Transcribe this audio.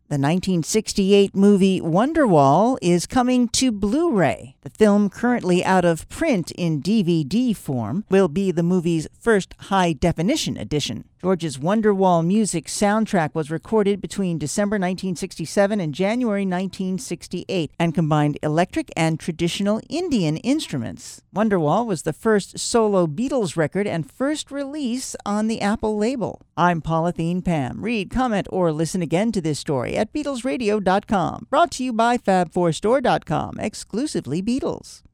The 1968 movie Wonderwall is coming to Blu-ray. The film, currently out of print in DVD form, will be the movie's first high-definition edition. George's Wonderwall music soundtrack was recorded between December 1967 and January 1968 and combined electric and traditional Indian instruments. Wonderwall was the first solo Beatles record and first release on the Apple label. I'm Pauline Pam. Read, comment, or listen again to this story at BeatlesRadio.com. Brought to you by Fab4Store.com, exclusively Beatles.